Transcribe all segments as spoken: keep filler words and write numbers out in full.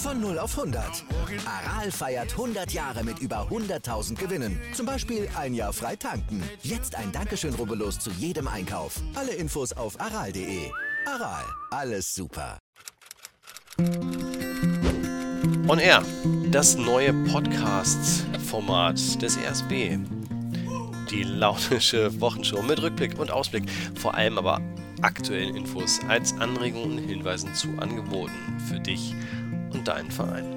Von null auf hundert. Aral feiert hundert Jahre mit über hunderttausend Gewinnen. Zum Beispiel ein Jahr frei tanken. Jetzt ein Dankeschön, rubbellos zu jedem Einkauf. Alle Infos auf aral punkt de. Aral, alles super. On Air, das neue Podcast-Format des R S B. Die launische Wochenshow mit Rückblick und Ausblick, vor allem aber aktuellen Infos als Anregungen und Hinweisen zu Angeboten für dich und deinen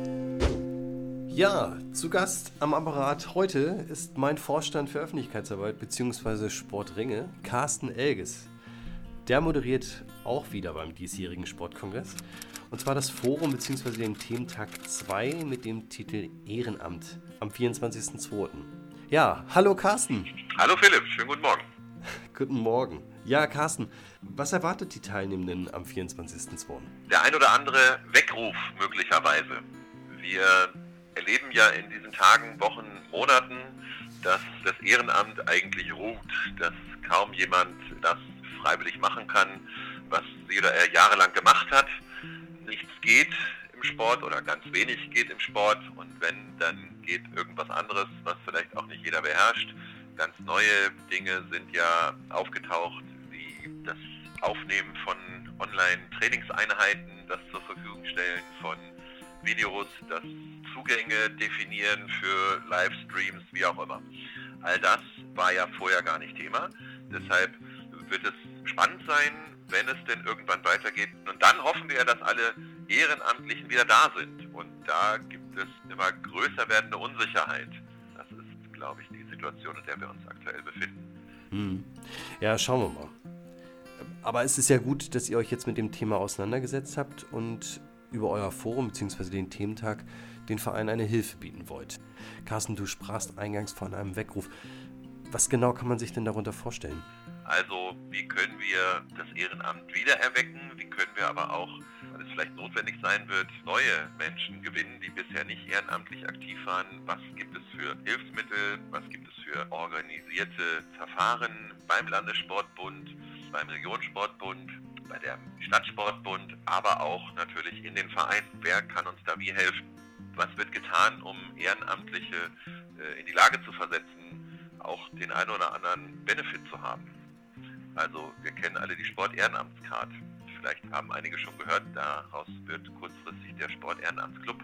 Verein. Ja, zu Gast am Apparat heute ist mein Vorstand für Öffentlichkeitsarbeit bzw. Sportringe, Carsten Elges. Der moderiert auch wieder beim diesjährigen Sportkongress. Und zwar das Forum bzw. den Thementag zwei mit dem Titel Ehrenamt am vierundzwanzigsten zweiten Ja, hallo Carsten. Hallo Philipp, schönen guten Morgen. Guten Morgen. Ja, Carsten, was erwartet die Teilnehmenden am vierundzwanzigsten zweiten? Der ein oder andere Weckruf möglicherweise. Wir erleben ja in diesen Tagen, Wochen, Monaten, dass das Ehrenamt eigentlich ruht, dass kaum jemand das freiwillig machen kann, was sie oder er jahrelang gemacht hat. Nichts geht im Sport oder ganz wenig geht im Sport und wenn, dann geht irgendwas anderes, was vielleicht auch nicht jeder beherrscht. Ganz neue Dinge sind ja aufgetaucht, wie das Aufnehmen von Online-Trainingseinheiten, das zur Verfügung stellen von Videos, das Zugänge definieren für Livestreams, wie auch immer. All das war ja vorher gar nicht Thema. Deshalb wird es spannend sein, wenn es denn irgendwann weitergeht. Und dann hoffen wir, dass alle Ehrenamtlichen wieder da sind. Und da gibt es immer größer werdende Unsicherheit. Das ist, glaube ich, die Situation, in der wir uns aktuell befinden. Hm. Ja, schauen wir mal. Aber es ist ja gut, dass ihr euch jetzt mit dem Thema auseinandergesetzt habt und über euer Forum bzw. den Thementag den Verein eine Hilfe bieten wollt. Carsten, du sprachst eingangs von einem Weckruf. Was genau kann man sich denn darunter vorstellen? Also, wie können wir das Ehrenamt wiedererwecken? Wie können wir aber auch, weil es vielleicht notwendig sein wird, neue Menschen gewinnen, die bisher nicht ehrenamtlich aktiv waren? Was gibt es für Hilfsmittel? Was gibt es für organisierte Verfahren beim Landessportbund, beim Regionssportbund, bei der Stadtsportbund, aber auch natürlich in den Vereinen? Wer kann uns da wie helfen? Was wird getan, um Ehrenamtliche äh, in die Lage zu versetzen, auch den einen oder anderen Benefit zu haben? Also wir kennen alle die Sport-Ehrenamtskarte. Vielleicht haben einige schon gehört, daraus wird kurzfristig der Sport-Ehrenamtsclub.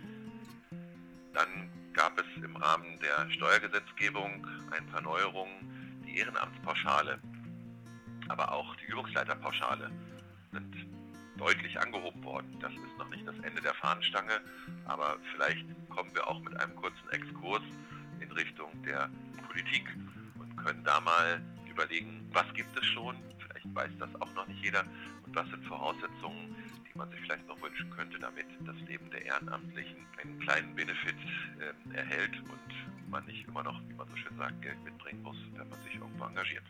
Dann gab es im Rahmen der Steuergesetzgebung ein paar Neuerungen. Die Ehrenamtspauschale, aber auch die Übungsleiterpauschale sind deutlich angehoben worden. Das ist noch nicht das Ende der Fahnenstange, aber vielleicht kommen wir auch mit einem kurzen Exkurs in Richtung der Politik und können da mal überlegen, was gibt es schon, vielleicht weiß das auch noch nicht jeder und was sind Voraussetzungen, die man sich vielleicht noch wünschen könnte, damit das Leben der Ehrenamtlichen einen kleinen Benefit äh, erhält und man nicht immer noch, wie man so schön sagt, Geld mitbringen muss, wenn man sich irgendwo engagiert.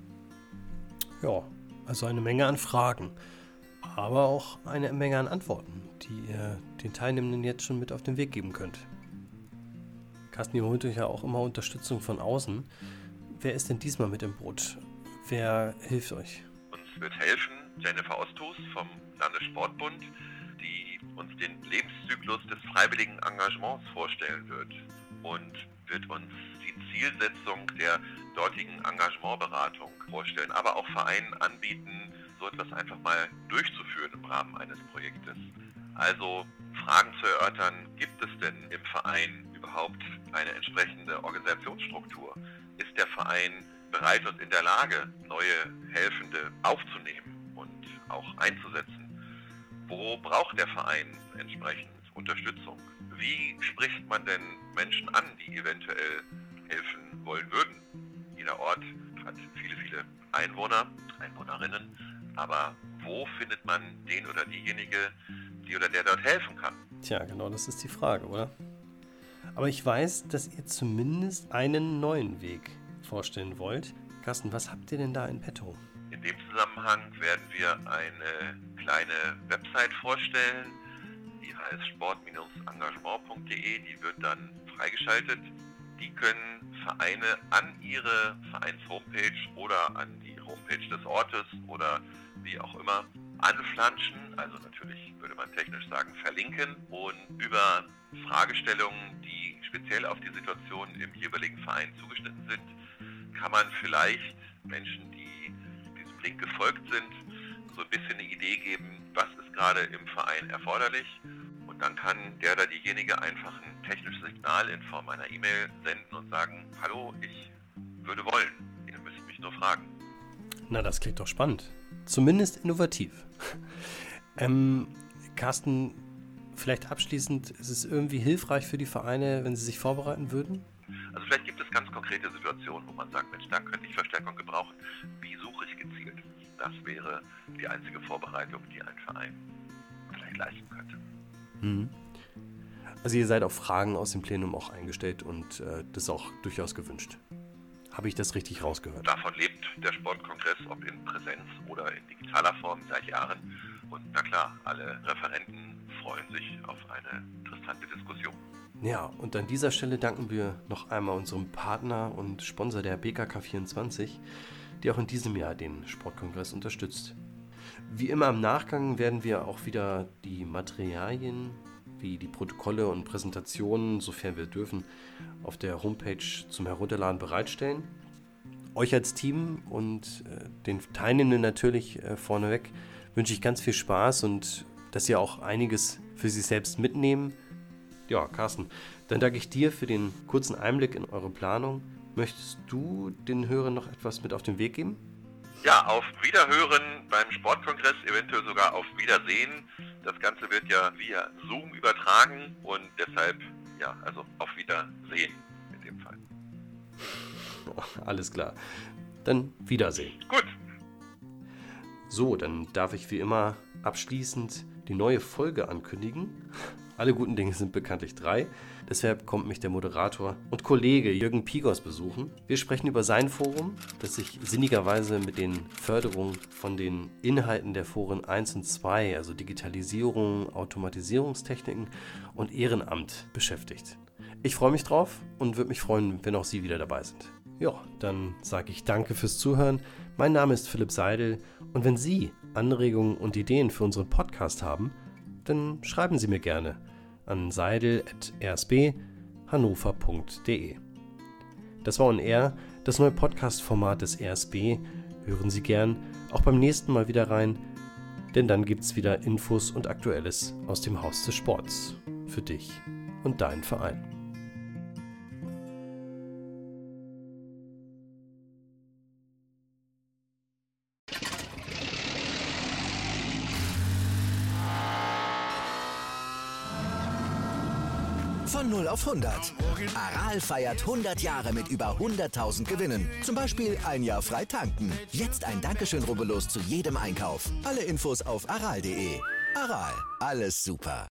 Ja, also eine Menge an Fragen, aber auch eine Menge an Antworten, die ihr den Teilnehmenden jetzt schon mit auf den Weg geben könnt. Carsten, ihr holt euch ja auch immer Unterstützung von außen. Wer ist denn diesmal mit im Boot? Wer hilft euch? Uns wird helfen Jennifer Osthus vom Landessportbund, die uns den Lebenszyklus des freiwilligen Engagements vorstellen wird und wird uns die Zielsetzung der dortigen Engagementberatung vorstellen, aber auch Vereinen anbieten, so etwas einfach mal durchzuführen im Rahmen eines Projektes. Also Fragen zu erörtern, gibt es denn im Verein überhaupt eine entsprechende Organisationsstruktur? Ist der Verein bereit und in der Lage, neue Helfende aufzunehmen und auch einzusetzen? Wo braucht der Verein entsprechend Unterstützung? Wie spricht man denn Menschen an, die eventuell helfen wollen würden? Jeder Ort hat viele, viele Einwohner, Einwohnerinnen, aber wo findet man den oder diejenige, die oder der dort helfen kann? Tja, genau, das ist die Frage, oder? Aber ich weiß, dass ihr zumindest einen neuen Weg vorstellen wollt. Carsten, was habt ihr denn da in petto? In dem Zusammenhang werden wir eine kleine Website vorstellen, die heißt sport engagement punkt de, die wird dann freigeschaltet. Die können Vereine an ihre Vereins-Homepage oder an die Homepage des Ortes oder wie auch immer anflanschen, also natürlich würde man technisch sagen verlinken, und über Fragestellungen, die speziell auf die Situation im jeweiligen Verein zugeschnitten sind, kann man vielleicht Menschen, die diesem Link gefolgt sind, so ein bisschen eine Idee geben, was ist gerade im Verein erforderlich, und dann kann der oder diejenige einfach ein technisches Signal in Form einer E-Mail senden und sagen, hallo, ich würde wollen, ihr müsst mich nur fragen. Na, das klingt doch spannend. Zumindest innovativ. ähm, Carsten, vielleicht abschließend, ist es irgendwie hilfreich für die Vereine, wenn sie sich vorbereiten würden? Also vielleicht gibt es ganz konkrete Situationen, wo man sagt, Mensch, da könnte ich Verstärkung gebrauchen. Wie suche ich gezielt? Das wäre die einzige Vorbereitung, die ein Verein vielleicht leisten könnte. Mhm. Also ihr seid auf Fragen aus dem Plenum auch eingestellt und äh, das ist auch durchaus gewünscht. Habe ich das richtig rausgehört? Davon lebt der Sportkongress, ob in Präsenz oder in digitaler Form, seit Jahren. Und na klar, alle Referenten freuen sich auf eine interessante Diskussion. Ja, und an dieser Stelle danken wir noch einmal unserem Partner und Sponsor der B K K vierundzwanzig, die auch in diesem Jahr den Sportkongress unterstützt. Wie immer im Nachgang werden wir auch wieder die Materialien, wie die Protokolle und Präsentationen, sofern wir dürfen, auf der Homepage zum Herunterladen bereitstellen. Euch als Team und äh, den Teilnehmenden natürlich äh, vorneweg wünsche ich ganz viel Spaß und dass ihr auch einiges für sich selbst mitnehmen. Ja, Carsten, dann danke ich dir für den kurzen Einblick in eure Planung. Möchtest du den Hörern noch etwas mit auf den Weg geben? Ja, auf Wiederhören beim Sportkongress, eventuell sogar auf Wiedersehen. Das Ganze wird ja via Zoom übertragen und deshalb, ja, also auf Wiedersehen in dem Fall. Oh, alles klar. Dann Wiedersehen. Gut. So, dann darf ich wie immer abschließend die neue Folge ankündigen. Alle guten Dinge sind bekanntlich drei. Deshalb kommt mich der Moderator und Kollege Jürgen Pigos besuchen. Wir sprechen über sein Forum, das sich sinnigerweise mit den Förderungen von den Inhalten der Foren eins und zwei, also Digitalisierung, Automatisierungstechniken und Ehrenamt beschäftigt. Ich freue mich drauf und würde mich freuen, wenn auch Sie wieder dabei sind. Ja, dann sage ich danke fürs Zuhören. Mein Name ist Philipp Seidel und wenn Sie Anregungen und Ideen für unseren Podcast haben, dann schreiben Sie mir gerne an seidel at r s b hannover punkt d e. Das war On Air, das neue Podcast-Format des R S B. Hören Sie gern auch beim nächsten Mal wieder rein, denn dann gibt's wieder Infos und Aktuelles aus dem Haus des Sports für dich und deinen Verein. Von null auf hundert. Aral feiert hundert Jahre mit über hunderttausend Gewinnen. Zum Beispiel ein Jahr frei tanken. Jetzt ein Dankeschön, rubbellos zu jedem Einkauf. Alle Infos auf aral punkt de. Aral, alles super.